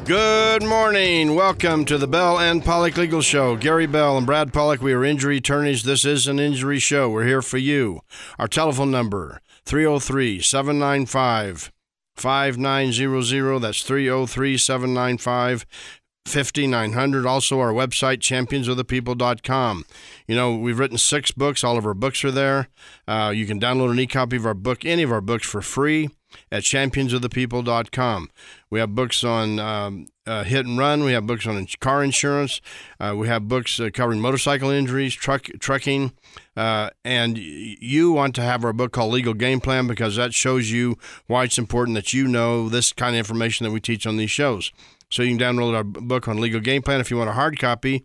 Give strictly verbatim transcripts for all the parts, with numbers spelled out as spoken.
Good morning. Welcome to the Bell and Pollock Legal Show. Gary Bell and Brad Pollock, we are injury attorneys. This is an injury show. We're here for you. Our telephone number, three oh three, seven nine five, five nine zero zero. That's three oh three, seven nine five, five nine zero zero. Also, our website, champions of the people dot com. You know, we've written six books. All of our books are there. Uh, you can download an e-copy of our book, any of our books, for free at champions of the people dot com. We have books on um, uh, hit and run. We have books on car insurance. Uh, we have books uh, covering motorcycle injuries, truck trucking. Uh, and you want to have our book called Legal Game Plan, because that shows you why it's important that you know this kind of information that we teach on these shows. So you can download our book on Legal Game Plan. If you want a hard copy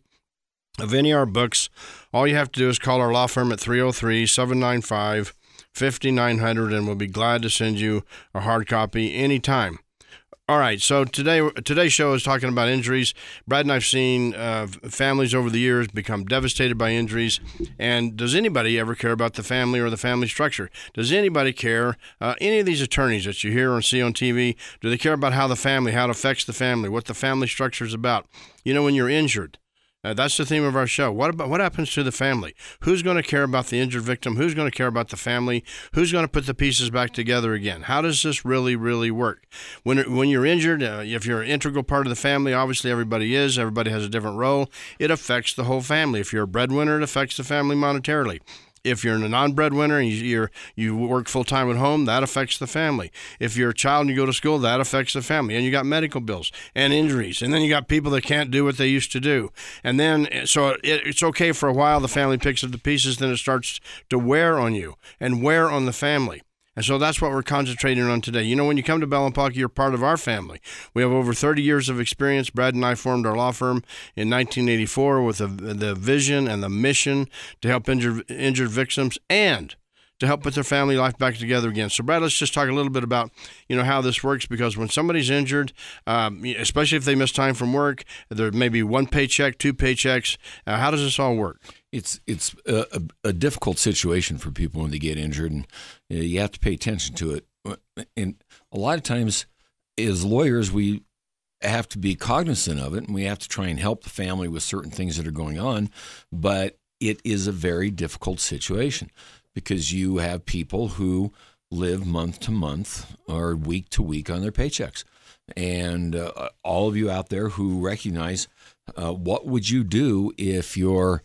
of any of our books, all you have to do is call our law firm at three oh three, seven nine five, five nine zero zero, and we'll be glad to send you a hard copy anytime. All right, so today today's show is talking about injuries. Brad and I have seen uh, families over the years become devastated by injuries. And does anybody ever care about the family or the family structure? Does anybody care? Uh, any of these attorneys that you hear or see on T V, do they care about how the family, how it affects the family, what the family structure is about? You know, when you're injured. Uh, that's the theme of our show. What about what happens to the family? Who's going to care about the injured victim? Who's going to care about the family? Who's going to put the pieces back together again? How does this really, really work? When when you're injured, uh, if you're an integral part of the family, obviously everybody is. Everybody has a different role. It affects the whole family. If you're a breadwinner, it affects the family monetarily. If you're a non-breadwinner and you you're, you work full-time at home, that affects the family. If you're a child and you go to school, that affects the family. And you got medical bills and injuries. And then you got people that can't do what they used to do. And then, so it, it's okay for a while, the family picks up the pieces, then it starts to wear on you and wear on the family. And so that's what we're concentrating on today. You know, when you come to Bell and Pollock, you're part of our family. We have over thirty years of experience. Brad and I formed our law firm in nineteen eighty-four with the, the vision and the mission to help injured, injured victims and to help put their family life back together again. So, Brad, let's just talk a little bit about, you know, how this works, because when somebody's injured, um, especially if they miss time from work, there may be one paycheck, two paychecks. Uh, how does this all work? It's it's a, a difficult situation for people when they get injured, and you know, you have to pay attention to it. And a lot of times, as lawyers, we have to be cognizant of it, and we have to try and help the family with certain things that are going on. But it is a very difficult situation because you have people who live month to month or week to week on their paychecks. And uh, all of you out there who recognize uh, what would you do if your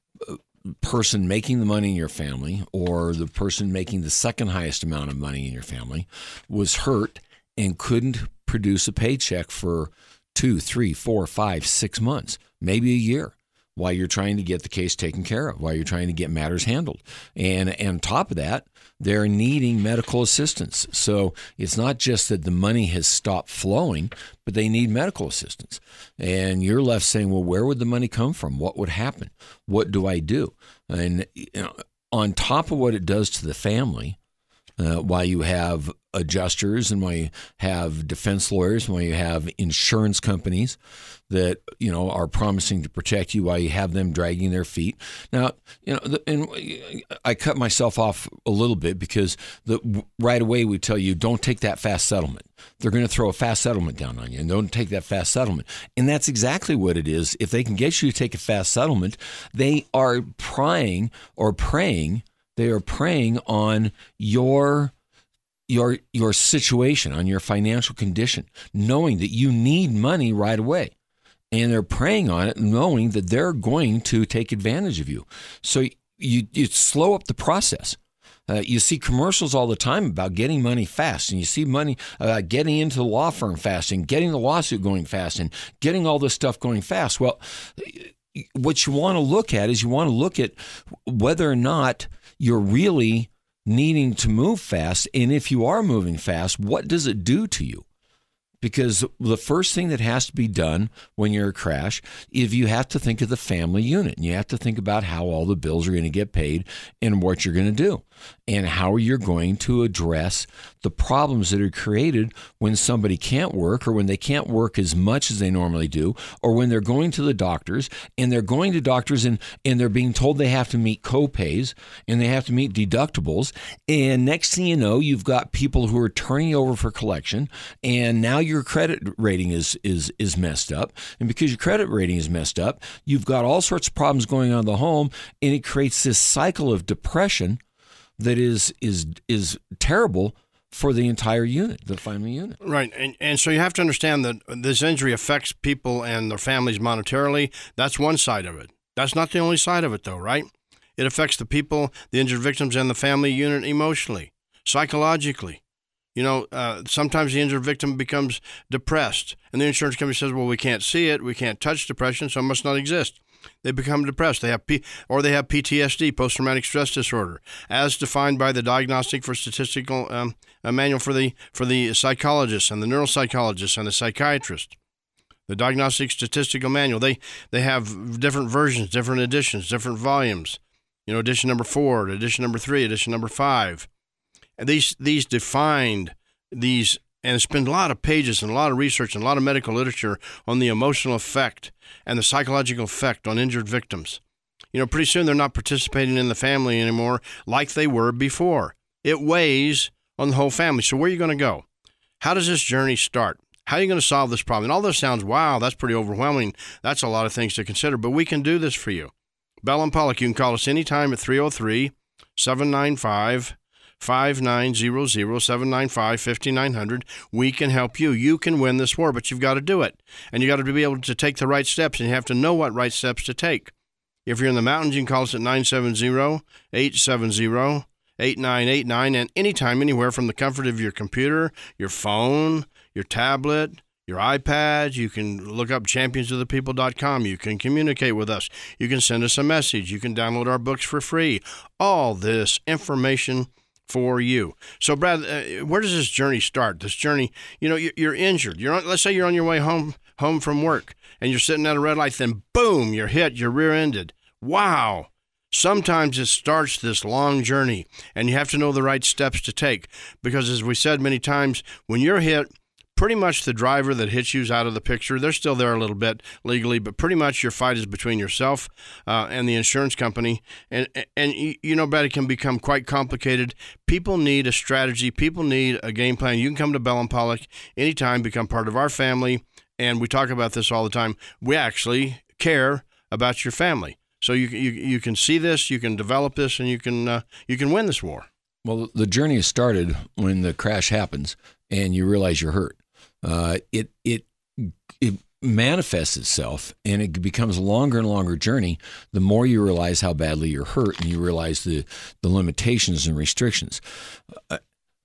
person making the money in your family or the person making the second highest amount of money in your family was hurt and couldn't produce a paycheck for two, three, four, five, six months, maybe a year, while you're trying to get the case taken care of, while you're trying to get matters handled. And, and on top of that, they're needing medical assistance. So it's not just that the money has stopped flowing, but they need medical assistance. And you're left saying, well, where would the money come from? What would happen? What do I do? And you know, on top of what it does to the family, uh, while you have adjusters and while you have defense lawyers, and while you have insurance companies that, you know, are promising to protect you while you have them dragging their feet. Now, you know, the, and I cut myself off a little bit because the right away we tell you, don't take that fast settlement. They're going to throw a fast settlement down on you, and don't take that fast settlement. And that's exactly what it is. If they can get you to take a fast settlement, they are prying or preying, they are preying on your your your situation, on your financial condition, knowing that you need money right away. And they're preying on it, knowing that they're going to take advantage of you. So you, you slow up the process. Uh, you see commercials all the time about getting money fast, and you see money uh, getting into the law firm fast, and getting the lawsuit going fast, and getting all this stuff going fast. Well, what you want to look at is you want to look at whether or not you're really needing to move fast, and if you are moving fast, what does it do to you? Because the first thing that has to be done when you're a crash, if you have to think of the family unit, and you have to think about how all the bills are going to get paid and what you're going to do. and how you're going to address the problems that are created when somebody can't work, or when they can't work as much as they normally do, or when they're going to the doctors and they're going to doctors and, and they're being told they have to meet co-pays and they have to meet deductibles. And next thing you know, you've got people who are turning over for collection, and now your credit rating is is is messed up. And because your credit rating is messed up, you've got all sorts of problems going on in the home, and it creates this cycle of depression that is is is terrible for the entire unit, the family unit. Right. And and so you have to understand that this injury affects people and their families monetarily. That's one side of it. That's not the only side of it, though, right? It affects the people, the injured victims, and the family unit emotionally, psychologically. You know, uh, sometimes the injured victim becomes depressed, and the insurance company says, well, we can't see it, we can't touch depression, so it must not exist. They become depressed. They have P- or they have P T S D, post-traumatic stress disorder, as defined by the Diagnostic for Statistical um, a manual for the for the psychologists and the neuropsychologists and the psychiatrist. The Diagnostic Statistical Manual. They they have different versions, different editions, different volumes. You know, edition number four, edition number three, edition number five. And these these defined these, and spend a lot of pages and a lot of research and a lot of medical literature on the emotional effect and the psychological effect on injured victims. You know, pretty soon they're not participating in the family anymore like they were before. It weighs on the whole family. So where are you going to go? How does this journey start? How are you going to solve this problem? And all this sounds, wow, that's pretty overwhelming. That's a lot of things to consider, but we can do this for you. Bell and Pollock, you can call us anytime at three oh three, seven nine five, five nine zero zero, seven nine five, five nine zero zero. We can help you. You can win this war, but you've got to do it. And you got to be able to take the right steps, and you have to know what right steps to take. If you're in the mountains, you can call us at nine seven zero, eight seven zero, eight nine eight nine, and anytime, anywhere from the comfort of your computer, your phone, your tablet, your iPad. You can look up champions of the people dot com. You can communicate with us. You can send us a message. You can download our books for free. All this information for you. So, Brad, uh, where does this journey start? This journey, you know, you're, you're injured. You're on, let's say you're on your way home home from work, and you're sitting at a red light, then boom, you're hit, you're rear-ended. Wow. Sometimes it starts this long journey, and you have to know the right steps to take, because as we said many times, when you're hit, pretty much the driver that hits you's out of the picture. They're still there a little bit legally, but pretty much your fight is between yourself uh, and the insurance company. And, and you know, Brad, it can become quite complicated. People need a strategy. People need a game plan. You can come to Bell and Pollock anytime, become part of our family, and we talk about this all the time. We actually care about your family. So you, you, you can see this, you can develop this, and you can uh, you can win this war. Well, the journey is started when the crash happens and you realize you're hurt. Uh, it it it manifests itself, and it becomes a longer and longer journey the more you realize how badly you're hurt, and you realize the, the limitations and restrictions. Uh,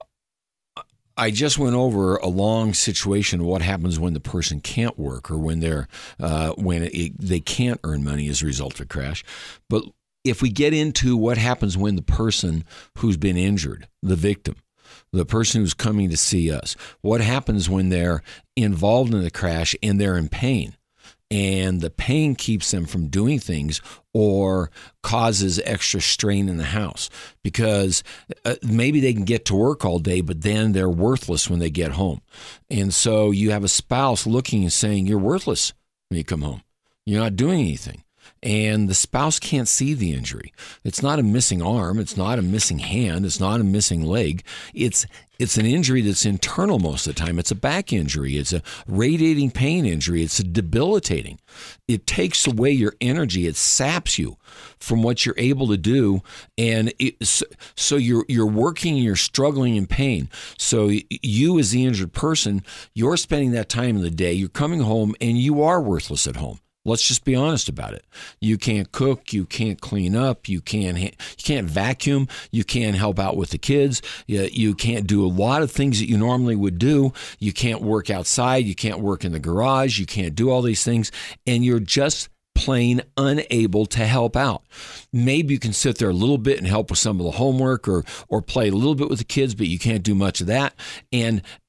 I just went over a long situation of what happens when the person can't work, or when they're uh, when it, they can't earn money as a result of a crash. But if we get into what happens when the person who's been injured, the victim, the person who's coming to see us, what happens when they're involved in the crash and they're in pain, and the pain keeps them from doing things or causes extra strain in the house, because uh, maybe they can get to work all day, but then they're worthless when they get home. And so you have a spouse looking and saying, you're worthless when you come home. You're not doing anything. And the spouse can't see the injury. It's not a missing arm. It's not a missing hand. It's not a missing leg. It's it's an injury that's internal most of the time. It's a back injury. It's a radiating pain injury. It's a debilitating. It takes away your energy. It saps you from what you're able to do. And it, so you're you're working, you're struggling in pain. So you, as the injured person, you're spending that time in the day. You're coming home and you are worthless at home. Let's just be honest about it. You can't cook, you can't clean up, you can't you can't vacuum, you can't help out with the kids, you, you can't do a lot of things that you normally would do. You can't work outside, you can't work in the garage, you can't do all these things, and you're just plain unable to help out. Maybe you can sit there a little bit and help with some of the homework, or or play a little bit with the kids, but you can't do much of that. And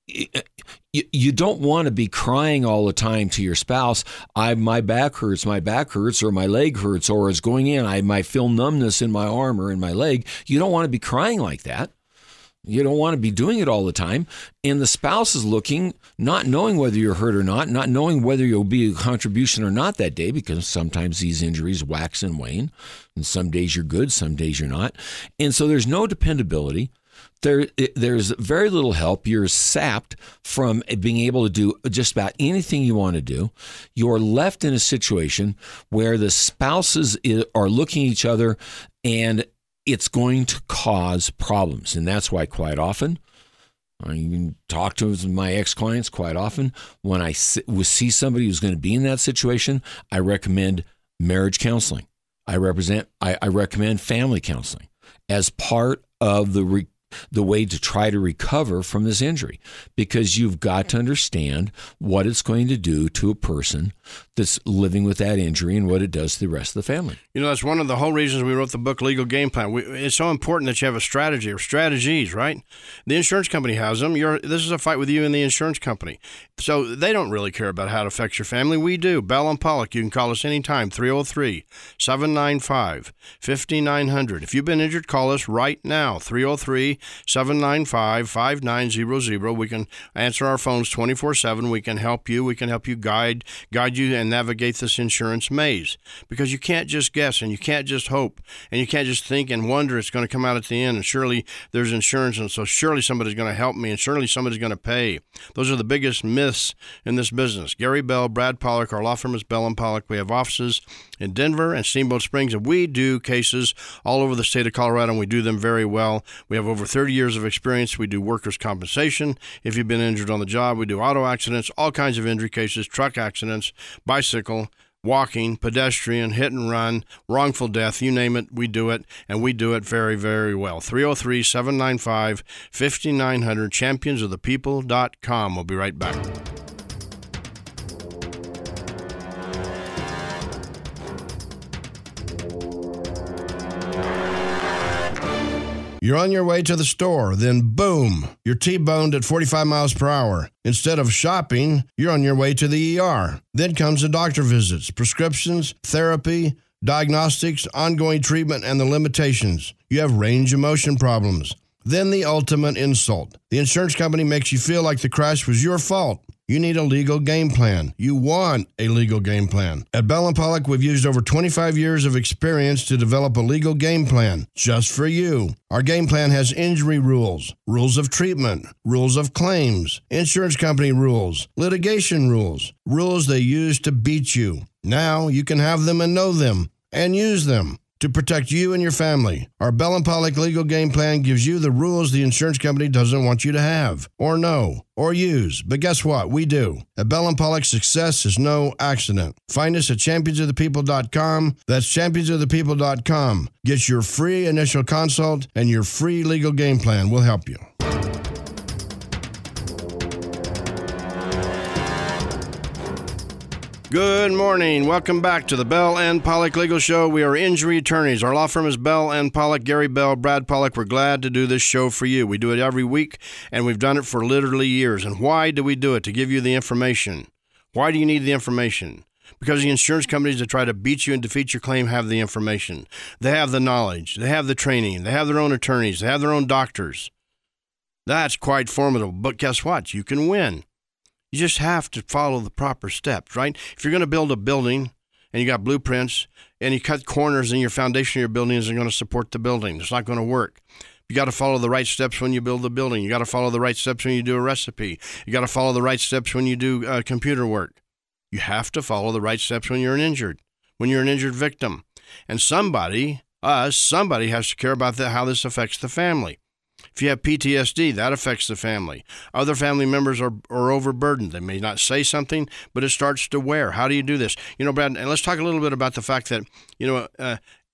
you, you don't want to be crying all the time to your spouse. I my back hurts, my back hurts, or my leg hurts, or it's going in. I might feel numbness in my arm or in my leg. You don't want to be crying like that. You don't want to be doing it all the time. And the spouse is looking, not knowing whether you're hurt or not, not knowing whether you'll be a contribution or not that day, because sometimes these injuries wax and wane. And some days you're good, some days you're not. And so there's no dependability. There, there's very little help. You're sapped from being able to do just about anything you want to do. You're left in a situation where the spouses are looking at each other, and it's going to cause problems. And that's why quite often, I even talk to my ex-clients quite often, when I see somebody who's going to be in that situation, I recommend marriage counseling. I represent. I, I recommend family counseling as part of the re- the way to try to recover from this injury, because you've got to understand what it's going to do to a person that's living with that injury and what it does to the rest of the family. You know, that's one of the whole reasons we wrote the book Legal Game Plan. We, it's so important that you have a strategy or strategies, right? The insurance company has them. You're, this is a fight with you and the insurance company. So they don't really care about how it affects your family. We do. Bell and Pollock, you can call us anytime, three oh three, seven nine five, five nine zero zero. If you've been injured, call us right now, three oh three, seven nine five, five nine zero zero. We can answer our phones twenty-four seven. We can help you. We can help you guide guide you and navigate this insurance maze, because you can't just guess and you can't just hope and you can't just think and wonder it's going to come out at the end and surely there's insurance and so surely somebody's going to help me and surely somebody's going to pay. Those are the biggest myths in this business. Gary Bell, Brad Pollock, our law firm is Bell and Pollock. We have offices in Denver and Steamboat Springs, and we do cases all over the state of Colorado, and we do them very well. We have over thirty years of experience. We do workers' compensation. If you've been injured on the job, we do auto accidents, all kinds of injury cases, truck accidents, bicycle, walking, pedestrian, hit and run, wrongful death, you name it, we do it, and we do it very, very well. three oh three, seven nine five, five nine zero zero, champions of the people dot com. We'll be right back. You're on your way to the store, then boom, you're T-boned at forty-five miles per hour. Instead of shopping, you're on your way to the E R. Then comes the doctor visits, prescriptions, therapy, diagnostics, ongoing treatment, and the limitations. You have range of motion problems. Then the ultimate insult. The insurance company makes you feel like the crash was your fault. You need a legal game plan. You want a legal game plan. At Bell and Pollock, we've used over twenty-five years of experience to develop a legal game plan just for you. Our game plan has injury rules, rules of treatment, rules of claims, insurance company rules, litigation rules, rules they use to beat you. Now you can have them and know them and use them to protect you and your family. Our Bell and Pollock legal game plan gives you the rules the insurance company doesn't want you to have, or know, or use. But guess what? We do. At Bell and Pollock, success is no accident. Find us at champions of the people dot com. That's champions of the people dot com. Get your free initial consult and your free legal game plan. We'll help you. Good morning. Welcome back to the Bell and Pollock Legal Show. We are injury attorneys. Our law firm is Bell and Pollock. Gary Bell, Brad Pollock. We're glad to do this show for you. We do it every week, and we've done it for literally years. And why do we do it? To give you the information. Why do you need the information? Because the insurance companies that try to beat you and defeat your claim have the information. They have the knowledge. They have the training. They have their own attorneys. They have their own doctors. That's quite formidable. But guess what? You can win. You just have to follow the proper steps, right? If you're going to build a building and you got blueprints and you cut corners and your foundation of your building isn't going to support the building, it's not going to work. You got to follow the right steps when you build the building. You got to follow the right steps when you do a recipe. You got to follow the right steps when you do uh, computer work. You have to follow the right steps when you're an injured, when you're an injured victim. And somebody, us, somebody has to care about the, how this affects the family. If you have P T S D, that affects the family. Other family members are, are overburdened. They may not say something, but it starts to wear. How do you do this? You know, Brad, and let's talk a little bit about the fact that, you know, uh,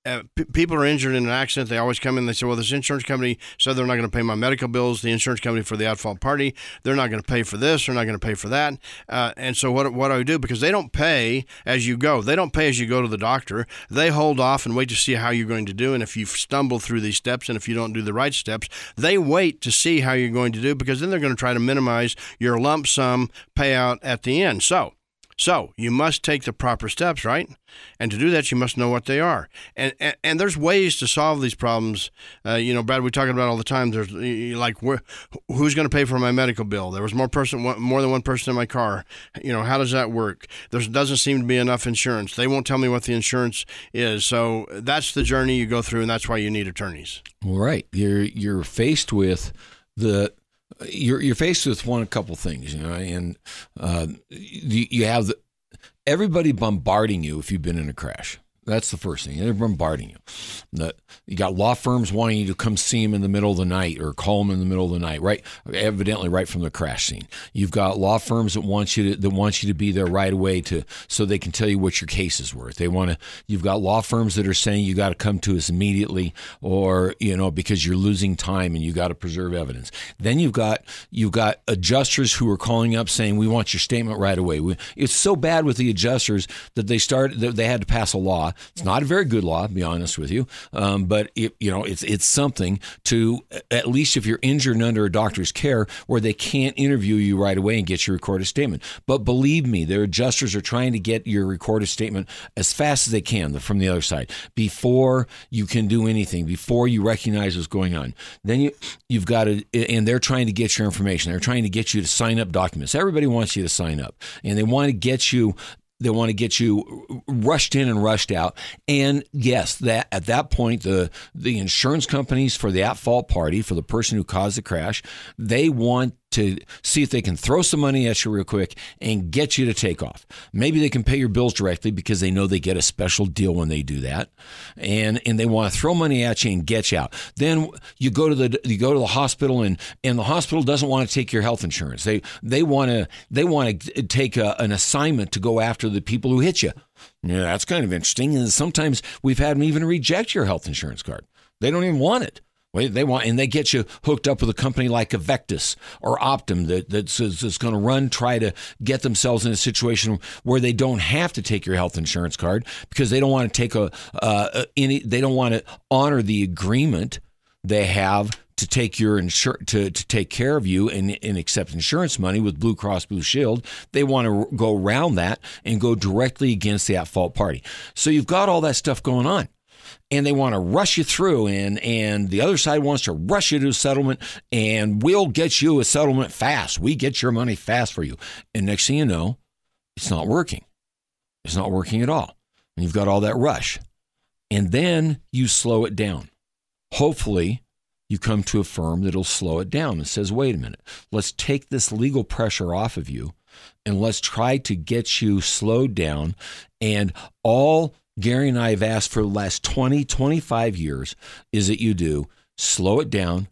Uh, p- people are injured in an accident. They always come in. They say, well, this insurance company said they're not going to pay my medical bills. The insurance company for the at-fault party, they're not going to pay for this. They're not going to pay for that. Uh, and so what, what do I do? Because they don't pay as you go. They don't pay as you go to the doctor. They hold off and wait to see how you're going to do. And if you stumble through these steps and if you don't do the right steps, they wait to see how you're going to do, because then they're going to try to minimize your lump sum payout at the end. So, So you must take the proper steps, right? And to do that, you must know what they are. And and, and there's ways to solve these problems. Uh, you know, Brad, we talk about all the time. There's like, where, who's going to pay for my medical bill? There was more person, more than one person in my car. You know, how does that work? There doesn't seem to be enough insurance. They won't tell me what the insurance is. So that's the journey you go through, and that's why you need attorneys. All right, you're you're faced with the. You're you're faced with one a couple things, you know, and uh, you, you have the, everybody bombarding you if you've been in a crash. That's the first thing. They're bombarding you. The, you got law firms wanting you to come see them in the middle of the night or call them in the middle of the night, right? Evidently, right from the crash scene. You've got law firms that want you to that want you to be there right away to so they can tell you what your case is worth. They want to. You've got law firms that are saying you got to come to us immediately, or you know because you're losing time and you got to preserve evidence. Then you've got you've got adjusters who are calling up saying we want your statement right away. We, it's so bad with the adjusters that they started that they had to pass a law. It's not a very good law, to be honest with you, um, but it, you know it's it's something to, at least if you're injured and under a doctor's care, where they can't interview you right away and get your recorded statement. But believe me, their adjusters are trying to get your recorded statement as fast as they can from the other side before you can do anything, before you recognize what's going on. Then you you've got to, and they're trying to get your information. They're trying to get you to sign up documents. Everybody wants you to sign up, and they want to get you. They want to get you rushed in and rushed out. And yes, that at that point, the the insurance companies for the at-fault party, for the person who caused the crash, they want to see if they can throw some money at you real quick and get you to take off. Maybe they can pay your bills directly because they know they get a special deal when they do that, and and they want to throw money at you and get you out. Then you go to the you go to the hospital, and and the hospital doesn't want to take your health insurance. They they want to they want to take a, an assignment to go after the people who hit you. Yeah, that's kind of interesting. And sometimes we've had them even reject your health insurance card. They don't even want it. They want, and they get you hooked up with a company like Avectus or Optum that that's, that's going to run, try to get themselves in a situation where they don't have to take your health insurance card because they don't want to take a uh, any. They don't want to honor the agreement they have to take your insur- to to take care of you and, and accept insurance money with Blue Cross Blue Shield. They want to go around that and go directly against the at-fault party. So you've got all that stuff going on. And they want to rush you through, and, and the other side wants to rush you to a settlement, and we'll get you a settlement fast. We get your money fast for you. And next thing you know, it's not working. It's not working at all. And you've got all that rush. And then you slow it down. Hopefully, you come to a firm that'll slow it down and says, wait a minute, let's take this legal pressure off of you, and let's try to get you slowed down. And all Gary and I have asked for the last twenty, twenty-five years is that you do slow it down,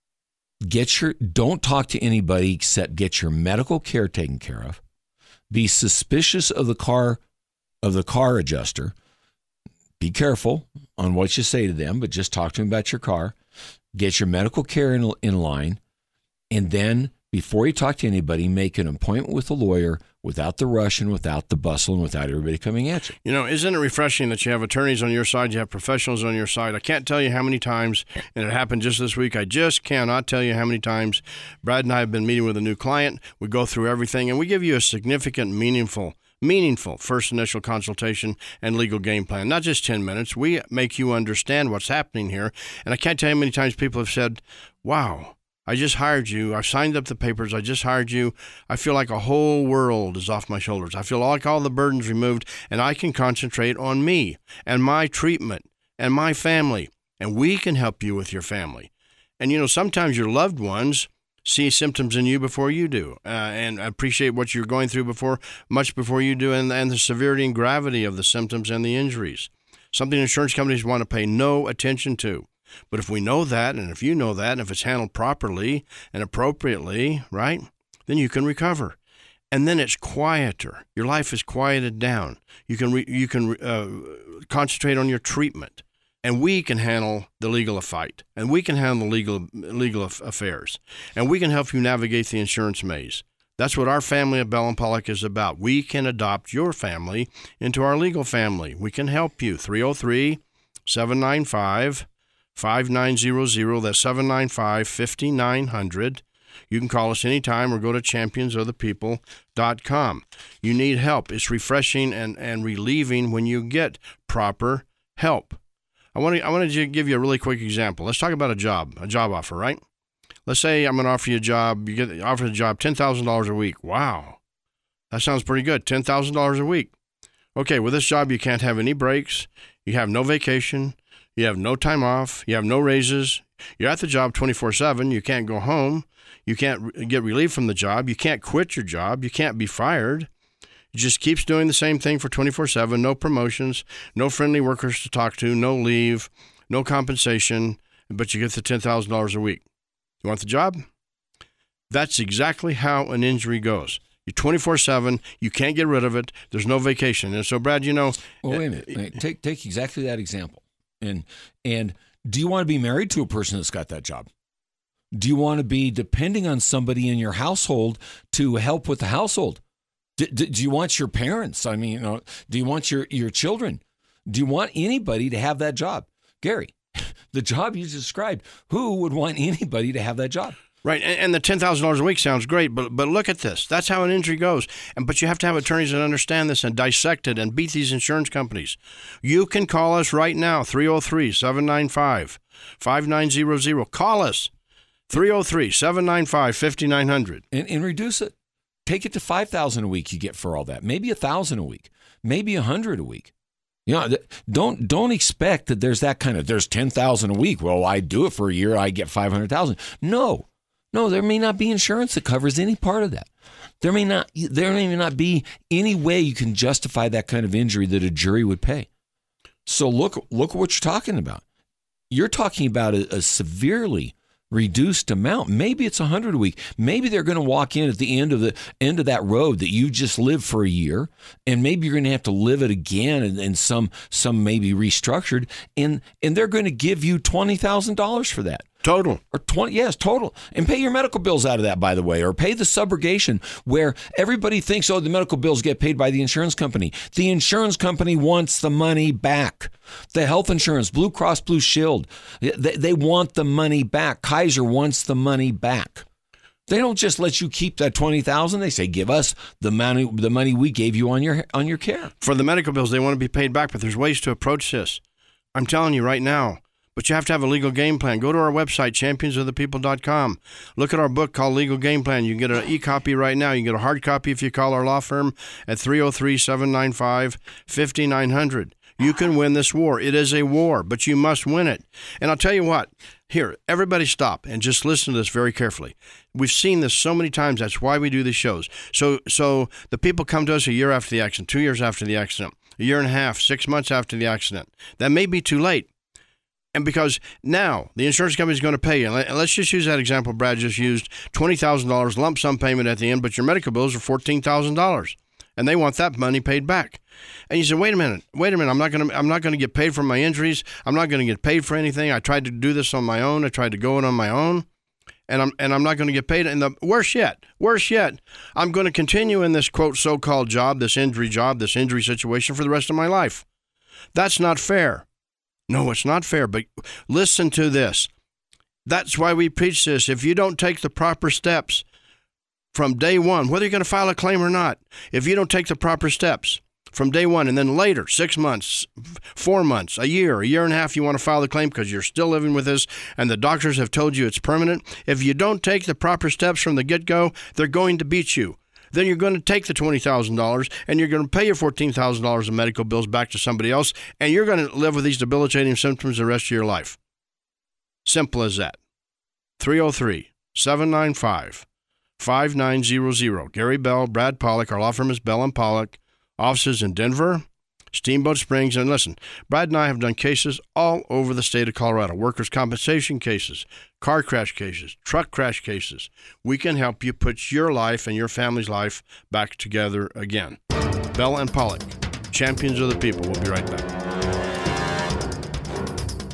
get your, don't talk to anybody except get your medical care taken care of, be suspicious of the car, of the car adjuster, be careful on what you say to them, but just talk to them about your car, get your medical care in, in line, and then before you talk to anybody, make an appointment with a lawyer without the rush and without the bustle and without everybody coming at you. You know, isn't it refreshing that you have attorneys on your side, you have professionals on your side? I can't tell you how many times, and it happened just this week, I just cannot tell you how many times Brad and I have been meeting with a new client. We go through everything, and we give you a significant, meaningful meaningful first initial consultation and legal game plan. Not just ten minutes. We make you understand what's happening here. And I can't tell you how many times people have said, wow, I just hired you. I signed up the papers. I just hired you. I feel like a whole world is off my shoulders. I feel like all the burden's removed, and I can concentrate on me and my treatment and my family, and we can help you with your family. And, you know, sometimes your loved ones see symptoms in you before you do, uh, and appreciate what you're going through before, much before you do, and, and the severity and gravity of the symptoms and the injuries. Something insurance companies want to pay no attention to. But if we know that, and if you know that, and if it's handled properly and appropriately, right, then you can recover. And then it's quieter. Your life is quieted down. You can re- you can uh, concentrate on your treatment. and we can handle the legal fight, and we can handle legal legal affairs, and we can help you navigate the insurance maze. That's what our family of Bell and Pollock is about. We can adopt your family into our legal family. We can help you. three oh three, seven nine five, five nine zero zero. That's seven nine five, five nine zero zero. You can call us anytime or go to champions of the people dot com. You need help. It's refreshing and, and relieving when you get proper help. I want to I want to give you a really quick example. Let's talk about a job, a job offer, right? Let's say I'm going to offer you a job. You get offered a job, ten thousand dollars a week. Wow. That sounds pretty good. ten thousand dollars a week. Okay, with this job, you can't have any breaks. You have no vacation. You have no time off. You have no raises. You're at the job twenty-four seven. You can't go home. You can't get relief from the job. You can't quit your job. You can't be fired. It just keeps doing the same thing for twenty-four seven. No promotions, no friendly workers to talk to, no leave, no compensation, but you get the ten thousand dollars a week. You want the job? That's exactly how an injury goes. You're twenty-four seven. You can't get rid of it. There's no vacation. And so, Brad, you know. Well, wait a minute. Wait, take take exactly that example. And and do you want to be married to a person that's got that job? Do you want to be depending on somebody in your household to help with the household? Do, do, do you want your parents? I mean, you know, do you want your, your children? Do you want anybody to have that job? Gary, the job you described, who would want anybody to have that job? Right, and, and the ten thousand dollars a week sounds great, but but look at this. That's how an injury goes. And But you have to have attorneys that understand this and dissect it and beat these insurance companies. You can call us right now, three oh three, seven nine five, five nine zero zero. Call us. three oh three, seven nine five, five nine zero zero. And, and reduce it. Take it to five thousand dollars a week you get for all that. Maybe one thousand dollars a week. Maybe one hundred dollars a week. You know, don't don't expect that there's that kind of, there's ten thousand dollars a week. Well, I do it for a year, I get five hundred thousand dollars. No. No, there may not be insurance that covers any part of that. There may not there may not be any way you can justify that kind of injury that a jury would pay. So look look at what you're talking about. You're talking about a, a severely reduced amount. Maybe it's a hundred a week. Maybe they're going to walk in at the end of the end of that road that you just lived for a year, and maybe you're going to have to live it again, and, and some some maybe restructured, and and they're going to give you twenty thousand dollars for that. Total. Or twenty, yes, total. And pay your medical bills out of that, by the way, or pay the subrogation, where everybody thinks, oh, the medical bills get paid by the insurance company. The insurance company wants the money back. The health insurance, Blue Cross Blue Shield, they, they want the money back. Kaiser wants the money back. They don't just let you keep that twenty thousand dollars. They say, give us the money, the money we gave you on your on your care. For the medical bills, they want to be paid back, but there's ways to approach this. I'm telling you right now. But you have to have a legal game plan. Go to our website, champions of the people dot com. Look at our book called Legal Game Plan. You can get an e-copy right now. You can get a hard copy if you call our law firm at three oh three, seven nine five, five nine zero zero. You can win this war. It is a war, but you must win it. And I'll tell you what. Here, everybody stop and just listen to this very carefully. We've seen this so many times. That's why we do these shows. So, so the people come to us a year after the accident, two years after the accident, a year and a half, six months after the accident. That may be too late. And because now the insurance company is going to pay you, and let's just use that example Brad just used, twenty thousand dollars lump sum payment at the end, but your medical bills are fourteen thousand dollars, and they want that money paid back. And you say, wait a minute, wait a minute, I'm not going to, I'm not going to get paid for my injuries. I'm not going to get paid for anything. I tried to do this on my own. I tried to go it on my own, and I'm and I'm not going to get paid. And the worse yet, worse yet, I'm going to continue in this quote so-called job, this injury job, this injury situation for the rest of my life. That's not fair. No, it's not fair, but listen to this. That's why we preach this. If you don't take the proper steps from day one, whether you're going to file a claim or not, if you don't take the proper steps from day one and then later, six months, four months, a year, a year and a half, you want to file the claim because you're still living with this and the doctors have told you it's permanent. If you don't take the proper steps from the get-go, they're going to beat you. Then you're going to take the twenty thousand dollars and you're going to pay your fourteen thousand dollars in medical bills back to somebody else, and you're going to live with these debilitating symptoms the rest of your life. Simple as that. three oh three, seven nine five, five nine zero zero. Gary Bell, Brad Pollock. Our law firm is Bell and Pollock. Offices in Denver, Steamboat Springs. And listen, Brad and I have done cases all over the state of Colorado. Workers' compensation cases, car crash cases, truck crash cases. We can help you put your life and your family's life back together again. Bell and Pollock, champions of the people. We'll be right back.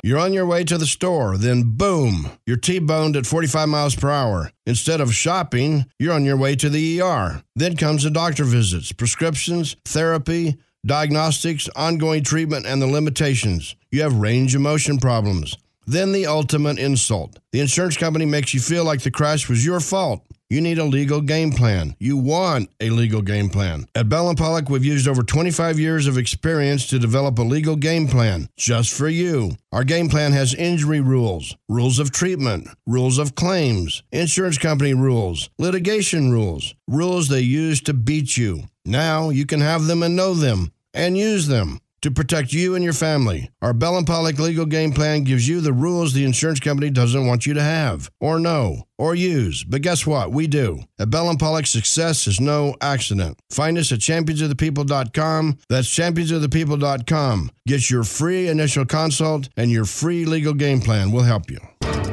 You're on your way to the store, then boom, you're T-boned at forty-five miles per hour. Instead of shopping, you're on your way to the E R. Then comes the doctor visits, prescriptions, therapy, diagnostics, ongoing treatment, and the limitations. You have range of motion problems. Then the ultimate insult. The insurance company makes you feel like the crash was your fault. You need a legal game plan. You want a legal game plan. At Bell and Pollock, we've used over twenty-five years of experience to develop a legal game plan just for you. Our game plan has injury rules, rules of treatment, rules of claims, insurance company rules, litigation rules, rules they use to beat you. Now you can have them and know them and use them to protect you and your family. Our Bell and Pollock legal game plan gives you the rules the insurance company doesn't want you to have, or know, or use. But guess what? We do. At Bell and Pollock, success is no accident. Find us at champions of the people dot com. That's champions of the people dot com. Get your free initial consult and your free legal game plan. We'll help you.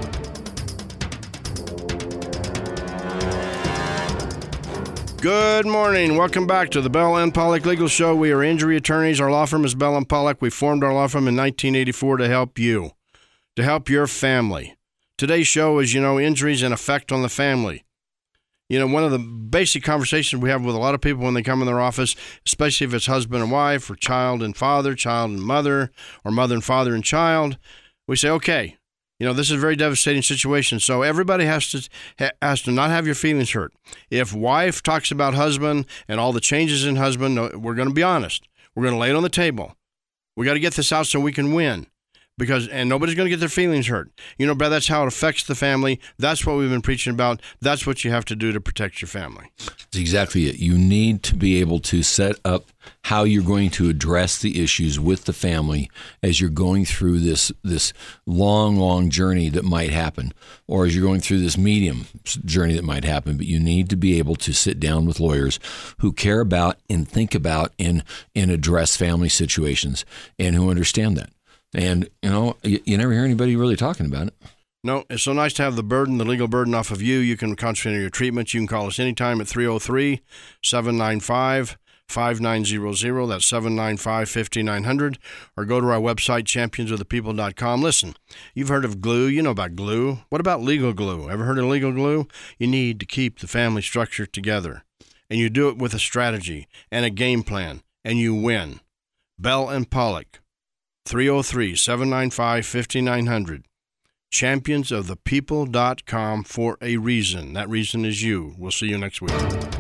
Good morning. Welcome back to the Bell and Pollock Legal Show. We are injury attorneys. Our law firm is Bell and Pollock. We formed our law firm in nineteen eighty-four to help you, to help your family. Today's show is, you know, injuries and effect on the family. You know, one of the basic conversations we have with a lot of people when they come in their office, especially if it's husband and wife or child and father, child and mother, or mother and father and child, we say, okay, you know, this is a very devastating situation, so everybody has to has to not have your feelings hurt. If wife talks about husband and all the changes in husband, we're going to be honest. We're going to lay it on the table. We got to get this out so we can win, because and nobody's going to get their feelings hurt. You know, Brad, that's how it affects the family. That's what we've been preaching about. That's what you have to do to protect your family. That's exactly it. You need to be able to set up how you're going to address the issues with the family as you're going through this this long, long journey that might happen, or as you're going through this medium journey that might happen. But you need to be able to sit down with lawyers who care about and think about and, and address family situations and who understand that. And, you know, you, you never hear anybody really talking about it. No, it's so nice to have the burden, the legal burden off of you. You can concentrate on your treatment. You can call us anytime at three oh three, seven nine five, five nine zero zero. That's seven nine five, five nine zero zero. Or go to our website, champions of the people dot com. Listen, you've heard of glue. You know about glue. What about legal glue? Ever heard of legal glue? You need to keep the family structure together. And you do it with a strategy and a game plan. And you win. Bell and Pollock. three oh three, seven nine five, five nine zero zero. champions of the people dot com for a reason. That reason is you. We'll see you next week.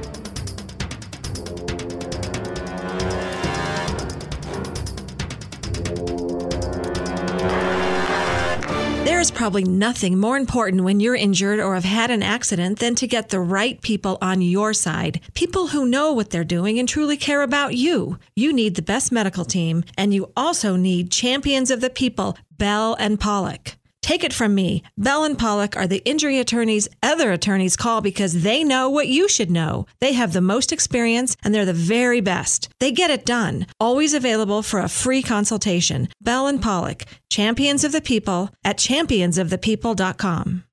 There's probably nothing more important when you're injured or have had an accident than to get the right people on your side. People who know what they're doing and truly care about you. You need the best medical team, and you also need champions of the people, Bell and Pollock. Take it from me, Bell and Pollock are the injury attorneys other attorneys call because they know what you should know. They have the most experience and they're the very best. They get it done. Always available for a free consultation. Bell and Pollock, champions of the people at champions of the people dot com.